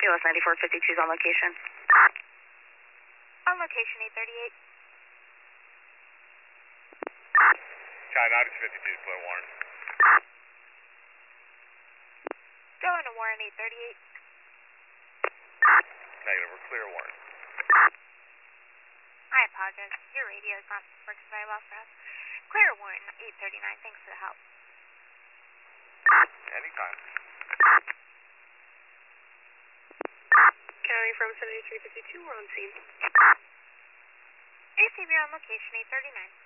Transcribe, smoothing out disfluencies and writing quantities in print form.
US 9452 is on location. On location 838. Sky 9252, clear Warren. Going to Warren 838. Negative, we're clear Warren. I apologize. Your radio is not working very well for us. Clear Warren 839. Thanks for the help. Anytime. County from 7352, we're on scene. ACB on location 839.